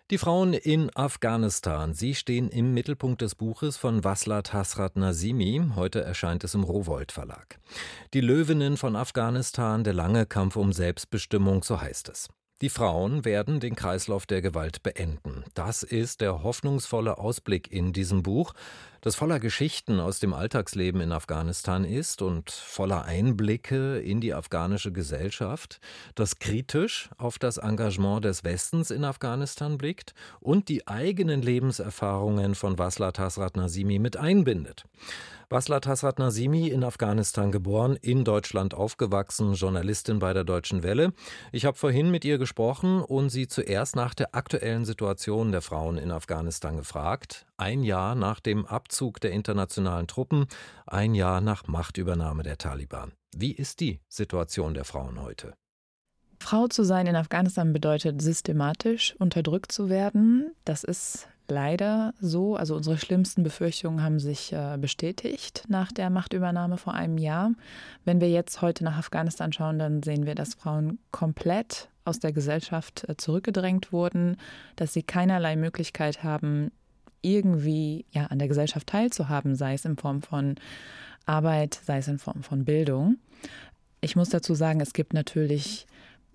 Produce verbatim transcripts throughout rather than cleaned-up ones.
Die Frauen in Afghanistan, sie stehen im Mittelpunkt des Buches von Waslat Hasrat Nazimi. Heute erscheint es im Rowohlt Verlag. Die Löwinnen von Afghanistan, der lange Kampf um Selbstbestimmung, so heißt es. Die Frauen werden den Kreislauf der Gewalt beenden. Das ist der hoffnungsvolle Ausblick in diesem Buch, das voller Geschichten aus dem Alltagsleben in Afghanistan ist und voller Einblicke in die afghanische Gesellschaft, das kritisch auf das Engagement des Westens in Afghanistan blickt und die eigenen Lebenserfahrungen von Waslat Hasrat Nazimi mit einbindet. Waslat Hasrat Nazimi, in Afghanistan geboren, in Deutschland aufgewachsen, Journalistin bei der Deutschen Welle. Ich habe vorhin mit ihr gesprochen und sie zuerst nach der aktuellen Situation der Frauen in Afghanistan gefragt. Ein Jahr nach dem Abzug der internationalen Truppen, ein Jahr nach Machtübernahme der Taliban. Wie ist die Situation der Frauen heute? Frau zu sein in Afghanistan bedeutet, systematisch unterdrückt zu werden. Das ist leider so. Also unsere schlimmsten Befürchtungen haben sich äh, bestätigt nach der Machtübernahme vor einem Jahr. Wenn wir jetzt heute nach Afghanistan schauen, dann sehen wir, dass Frauen komplett aus der Gesellschaft äh, zurückgedrängt wurden, dass sie keinerlei Möglichkeit haben, irgendwie ja, an der Gesellschaft teilzuhaben, sei es in Form von Arbeit, sei es in Form von Bildung. Ich muss dazu sagen, es gibt natürlich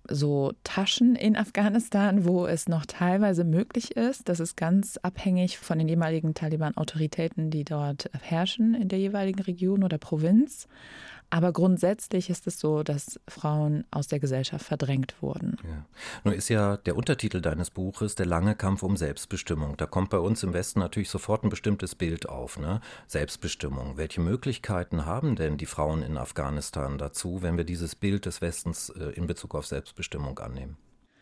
so Taschen in Afghanistan, wo es noch teilweise möglich ist. Das ist ganz abhängig von den jeweiligen Taliban-Autoritäten, die dort herrschen in der jeweiligen Region oder Provinz. Aber grundsätzlich ist es so, dass Frauen aus der Gesellschaft verdrängt wurden. Ja. Nun ist ja der Untertitel deines Buches der lange Kampf um Selbstbestimmung. Da kommt bei uns im Westen natürlich sofort ein bestimmtes Bild auf, ne? Selbstbestimmung. Welche Möglichkeiten haben denn die Frauen in Afghanistan dazu, wenn wir dieses Bild des Westens äh, in Bezug auf Selbstbestimmung annehmen?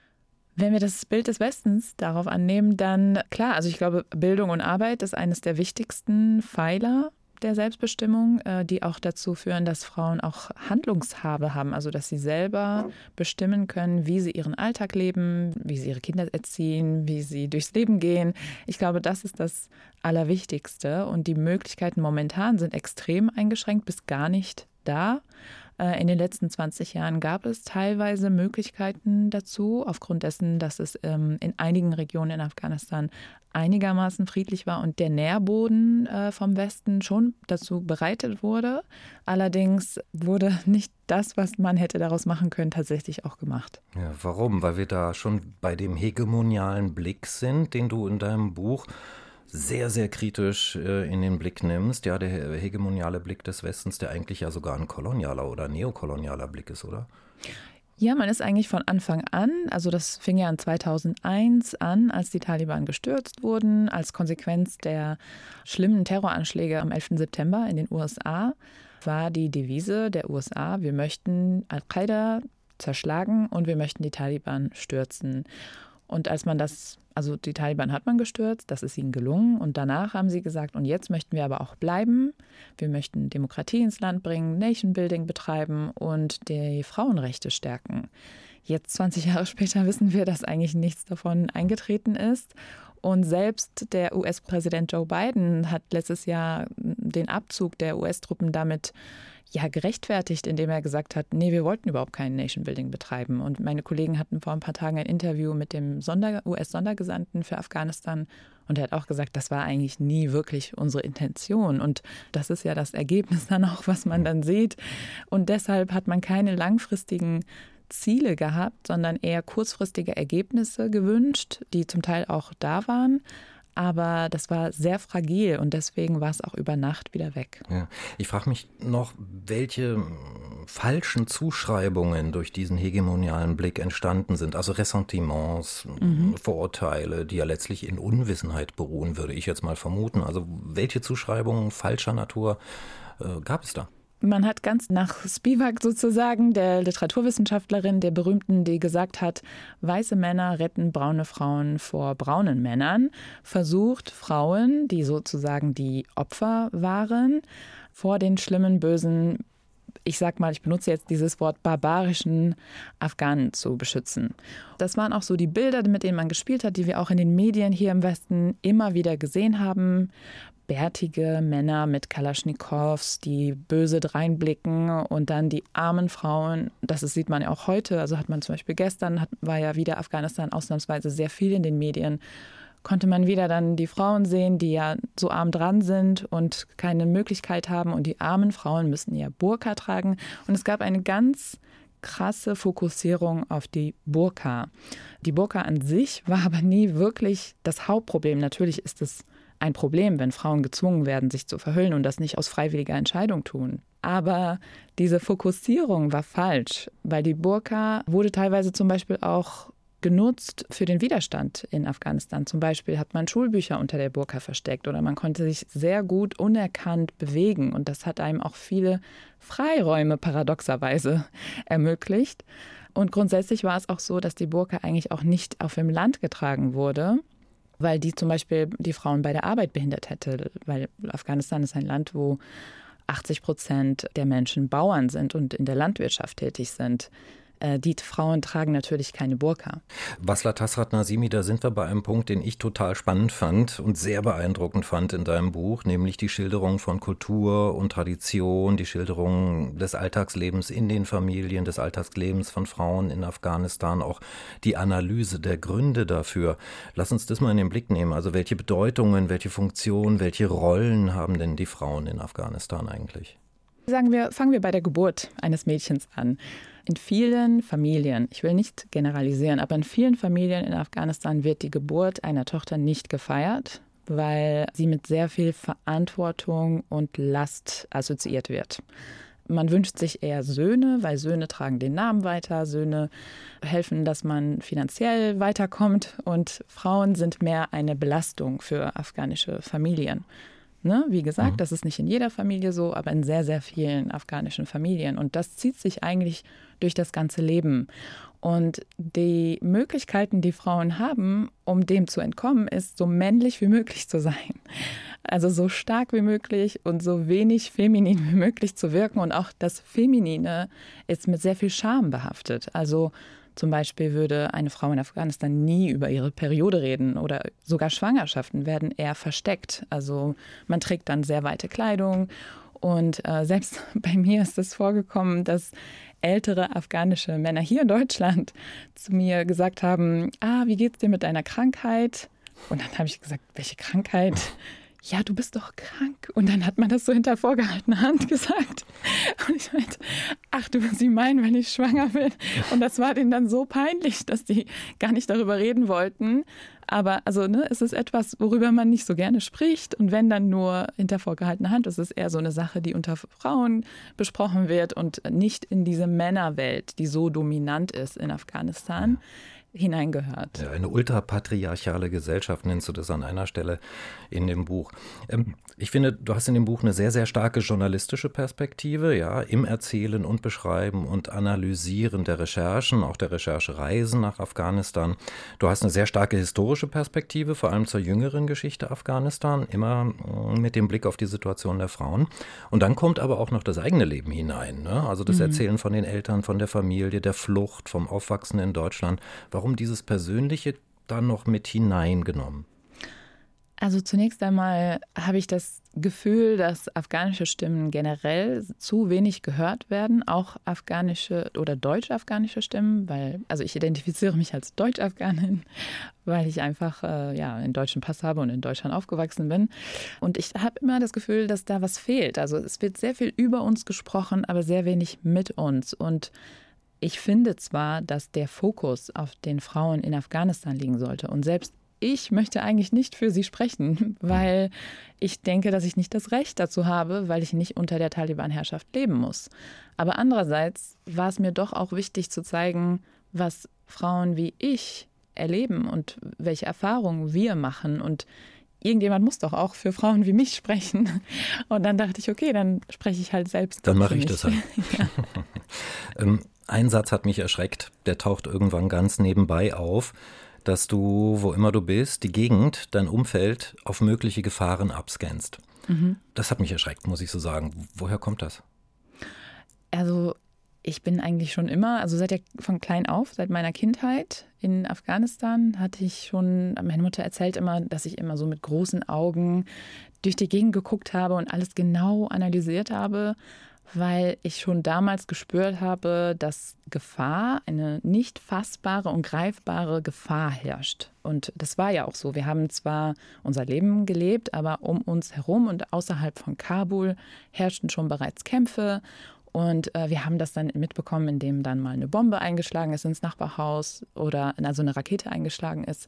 Wenn wir das Bild des Westens darauf annehmen, dann klar, also ich glaube, Bildung und Arbeit ist eines der wichtigsten Pfeiler der Selbstbestimmung, die auch dazu führen, dass Frauen auch Handlungshabe haben, also dass sie selber bestimmen können, wie sie ihren Alltag leben, wie sie ihre Kinder erziehen, wie sie durchs Leben gehen. Ich glaube, das ist das Allerwichtigste und die Möglichkeiten momentan sind extrem eingeschränkt bis gar nicht da. In den letzten zwanzig Jahren gab es teilweise Möglichkeiten dazu, aufgrund dessen, dass es in einigen Regionen in Afghanistan einigermaßen friedlich war und der Nährboden vom Westen schon dazu bereitet wurde. Allerdings wurde nicht das, was man hätte daraus machen können, tatsächlich auch gemacht. Ja, warum? Weil wir da schon bei dem hegemonialen Blick sind, den du in deinem Buch sehr, sehr kritisch äh, in den Blick nimmst. Ja, der hegemoniale Blick des Westens, der eigentlich ja sogar ein kolonialer oder neokolonialer Blick ist, oder? Ja, man ist eigentlich von Anfang an, also das fing ja in zweitausendeins an, als die Taliban gestürzt wurden, als Konsequenz der schlimmen Terroranschläge am elften September in den U S A, war die Devise der U S A, wir möchten Al-Qaida zerschlagen und wir möchten die Taliban stürzen. Und als man das, also die Taliban hat man gestürzt, das ist ihnen gelungen. Und danach haben sie gesagt, und jetzt möchten wir aber auch bleiben. Wir möchten Demokratie ins Land bringen, Nation Building betreiben und die Frauenrechte stärken. Jetzt, zwanzig Jahre später, wissen wir, dass eigentlich nichts davon eingetreten ist. Und selbst der U S-Präsident Joe Biden hat letztes Jahr den Abzug der U S-Truppen damit ja gerechtfertigt, indem er gesagt hat, nee, wir wollten überhaupt kein Nation Building betreiben. Und meine Kollegen hatten vor ein paar Tagen ein Interview mit dem Sonder- U S-Sondergesandten für Afghanistan und er hat auch gesagt, das war eigentlich nie wirklich unsere Intention. Und das ist ja das Ergebnis dann auch, was man dann sieht. Und deshalb hat man keine langfristigen Ziele gehabt, sondern eher kurzfristige Ergebnisse gewünscht, die zum Teil auch da waren. Aber das war sehr fragil und deswegen war es auch über Nacht wieder weg. Ja. Ich frage mich noch, welche falschen Zuschreibungen durch diesen hegemonialen Blick entstanden sind. Also Ressentiments, mhm. Vorurteile, die ja letztlich in Unwissenheit beruhen, würde ich jetzt mal vermuten. Also welche Zuschreibungen falscher Natur äh, gab es da? Man hat ganz nach Spivak sozusagen, der Literaturwissenschaftlerin, der berühmten, die gesagt hat, weiße Männer retten braune Frauen vor braunen Männern, versucht Frauen, die sozusagen die Opfer waren, vor den schlimmen, bösen, ich sag mal, ich benutze jetzt dieses Wort, barbarischen Afghanen zu beschützen. Das waren auch so die Bilder, mit denen man gespielt hat, die wir auch in den Medien hier im Westen immer wieder gesehen haben. bärtige Männer mit Kalaschnikows, die böse dreinblicken und dann die armen Frauen, das ist, sieht man ja auch heute, also hat man zum Beispiel gestern, hat, war ja wieder Afghanistan ausnahmsweise sehr viel in den Medien, konnte man wieder dann die Frauen sehen, die ja so arm dran sind und keine Möglichkeit haben und die armen Frauen müssen ja Burka tragen und es gab eine ganz krasse Fokussierung auf die Burka. Die Burka an sich war aber nie wirklich das Hauptproblem. Natürlich ist es ein Problem, wenn Frauen gezwungen werden, sich zu verhüllen und das nicht aus freiwilliger Entscheidung tun. Aber diese Fokussierung war falsch, weil die Burka wurde teilweise zum Beispiel auch genutzt für den Widerstand in Afghanistan. Zum Beispiel hat man Schulbücher unter der Burka versteckt oder man konnte sich sehr gut unerkannt bewegen. Und das hat einem auch viele Freiräume paradoxerweise ermöglicht. Und grundsätzlich war es auch so, dass die Burka eigentlich auch nicht auf dem Land getragen wurde, weil die zum Beispiel die Frauen bei der Arbeit behindert hätte. Weil Afghanistan ist ein Land, wo achtzig Prozent der Menschen Bauern sind und in der Landwirtschaft tätig sind. Die Frauen tragen natürlich keine Burka. Wasla Tasrat Nazimi, da sind wir bei einem Punkt, den ich total spannend fand und sehr beeindruckend fand in deinem Buch, nämlich die Schilderung von Kultur und Tradition, die Schilderung des Alltagslebens in den Familien, des Alltagslebens von Frauen in Afghanistan, auch die Analyse der Gründe dafür. Lass uns das mal in den Blick nehmen. Also welche Bedeutungen, welche Funktionen, welche Rollen haben denn die Frauen in Afghanistan eigentlich? Sagen wir, fangen wir bei der Geburt eines Mädchens an. In vielen Familien, ich will nicht generalisieren, aber in vielen Familien in Afghanistan wird die Geburt einer Tochter nicht gefeiert, weil sie mit sehr viel Verantwortung und Last assoziiert wird. Man wünscht sich eher Söhne, weil Söhne tragen den Namen weiter, Söhne helfen, dass man finanziell weiterkommt und Frauen sind mehr eine Belastung für afghanische Familien. Ne? Wie gesagt, mhm. das ist nicht in jeder Familie so, aber in sehr, sehr vielen afghanischen Familien. Und das zieht sich eigentlich durch das ganze Leben. Und die Möglichkeiten, die Frauen haben, um dem zu entkommen, ist, so männlich wie möglich zu sein. Also so stark wie möglich und so wenig feminin wie möglich zu wirken. Und auch das Feminine ist mit sehr viel Scham behaftet. Also zum Beispiel würde eine Frau in Afghanistan nie über ihre Periode reden oder sogar Schwangerschaften werden eher versteckt. Also man trägt dann sehr weite Kleidung und äh, selbst bei mir ist es vorgekommen, dass ältere afghanische Männer hier in Deutschland zu mir gesagt haben, ah, wie geht's dir mit deiner Krankheit? Und dann habe ich gesagt, welche Krankheit? Ja, du bist doch krank. Und dann hat man das so hinter vorgehaltener Hand gesagt. Und ich meinte, ach du, Sie meinen, wenn ich schwanger bin. Und das war denen dann so peinlich, dass die gar nicht darüber reden wollten. Aber also, ne, es ist etwas, worüber man nicht so gerne spricht. Und wenn dann nur hinter vorgehaltener Hand, es ist eher so eine Sache, die unter Frauen besprochen wird und nicht in diese Männerwelt, die so dominant ist in Afghanistan, hineingehört. Ja, eine ultrapatriarchale Gesellschaft nennst du das an einer Stelle in dem Buch. Ähm, ich finde, du hast in dem Buch eine sehr, sehr starke journalistische Perspektive, ja, im Erzählen und Beschreiben und Analysieren der Recherchen, auch der Recherchereisen nach Afghanistan. Du hast eine sehr starke historische Perspektive, vor allem zur jüngeren Geschichte Afghanistan, immer mit dem Blick auf die Situation der Frauen. Und dann kommt aber auch noch das eigene Leben hinein, ne? Also das mhm. Erzählen von den Eltern, von der Familie, der Flucht, vom Aufwachsen in Deutschland. Warum dieses Persönliche da noch mit hineingenommen? Also zunächst einmal habe ich das Gefühl, dass afghanische Stimmen generell zu wenig gehört werden, auch afghanische oder deutsch-afghanische Stimmen, weil, also ich identifiziere mich als Deutsch-Afghanin, weil ich einfach äh, ja, einen deutschen Pass habe und in Deutschland aufgewachsen bin. Und ich habe immer das Gefühl, dass da was fehlt. Also es wird sehr viel über uns gesprochen, aber sehr wenig mit uns. Und ich finde zwar, dass der Fokus auf den Frauen in Afghanistan liegen sollte und selbst ich möchte eigentlich nicht für sie sprechen, weil ich denke, dass ich nicht das Recht dazu habe, weil ich nicht unter der Taliban-Herrschaft leben muss. Aber andererseits war es mir doch auch wichtig zu zeigen, was Frauen wie ich erleben und welche Erfahrungen wir machen. Und irgendjemand muss doch auch für Frauen wie mich sprechen. Und dann dachte ich, okay, dann spreche ich halt selbst. Dann mache ich das halt. Ja. ähm, ein Satz hat mich erschreckt, der taucht irgendwann ganz nebenbei auf, dass du, wo immer du bist, die Gegend, dein Umfeld auf mögliche Gefahren abscannst. Mhm. Das hat mich erschreckt, muss ich so sagen. Woher kommt das? Also Ich bin eigentlich schon immer, also seit der, von klein auf, seit meiner Kindheit in Afghanistan hatte ich schon, meine Mutter erzählt immer, dass ich immer so mit großen Augen durch die Gegend geguckt habe und alles genau analysiert habe, weil ich schon damals gespürt habe, dass Gefahr, eine nicht fassbare und greifbare Gefahr herrscht. Und das war ja auch so. Wir haben zwar unser Leben gelebt, aber um uns herum und außerhalb von Kabul herrschten schon bereits Kämpfe. Und äh, wir haben das dann mitbekommen, indem dann mal eine Bombe eingeschlagen ist ins Nachbarhaus oder also eine Rakete eingeschlagen ist.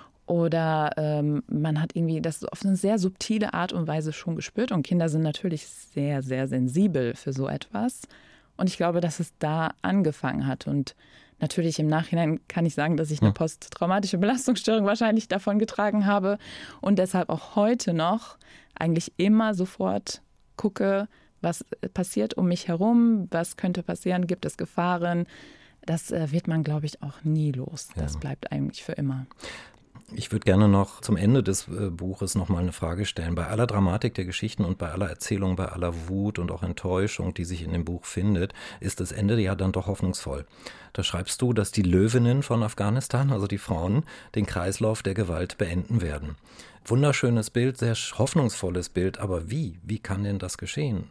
Oder ähm, man hat irgendwie das auf eine sehr subtile Art und Weise schon gespürt. Und Kinder sind natürlich sehr, sehr sensibel für so etwas. Und ich glaube, dass es da angefangen hat. Und natürlich im Nachhinein kann ich sagen, dass ich eine posttraumatische Belastungsstörung wahrscheinlich davon getragen habe. Und deshalb auch heute noch eigentlich immer sofort gucke, was passiert um mich herum, was könnte passieren, gibt es Gefahren. Das äh, wird man, glaube ich, auch nie los. Das ja. bleibt eigentlich für immer. Ich würde gerne noch zum Ende des äh, Buches noch mal eine Frage stellen. Bei aller Dramatik der Geschichten und bei aller Erzählung, bei aller Wut und auch Enttäuschung, die sich in dem Buch findet, ist das Ende ja dann doch hoffnungsvoll. Da schreibst du, dass die Löwinnen von Afghanistan, also die Frauen, den Kreislauf der Gewalt beenden werden. Wunderschönes Bild, sehr hoffnungsvolles Bild, aber wie? Wie kann denn das geschehen?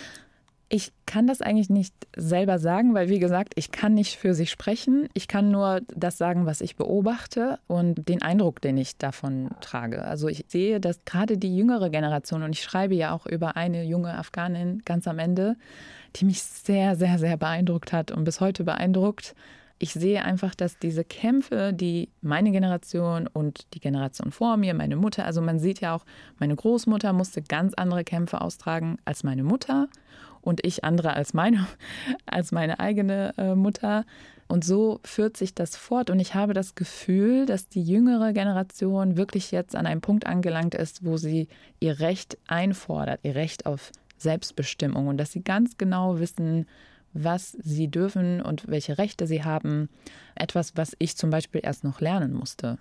Ich kann das eigentlich nicht selber sagen, weil wie gesagt, ich kann nicht für sie sprechen. Ich kann nur das sagen, was ich beobachte und den Eindruck, den ich davon trage. Also ich sehe, dass gerade die jüngere Generation, und ich schreibe ja auch über eine junge Afghanin ganz am Ende, die mich sehr, sehr, sehr beeindruckt hat und bis heute beeindruckt. Ich sehe einfach, dass diese Kämpfe, die meine Generation und die Generation vor mir, meine Mutter, also man sieht ja auch, meine Großmutter musste ganz andere Kämpfe austragen als meine Mutter und ich andere als meine, als meine eigene äh, Mutter. Und so führt sich das fort. Und ich habe das Gefühl, dass die jüngere Generation wirklich jetzt an einem Punkt angelangt ist, wo sie ihr Recht einfordert, ihr Recht auf Selbstbestimmung und dass sie ganz genau wissen, was sie dürfen und welche Rechte sie haben. Etwas, was ich zum Beispiel erst noch lernen musste.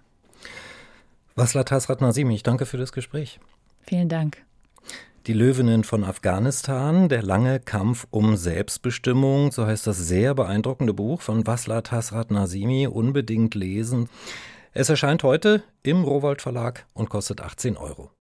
Wasla Tasrat Nazimi, ich danke für das Gespräch. Vielen Dank. Die Löwinnen von Afghanistan, der lange Kampf um Selbstbestimmung, so heißt das sehr beeindruckende Buch von Wasla Tasrat Nazimi, unbedingt lesen. Es erscheint heute im Rowohlt Verlag und kostet achtzehn Euro.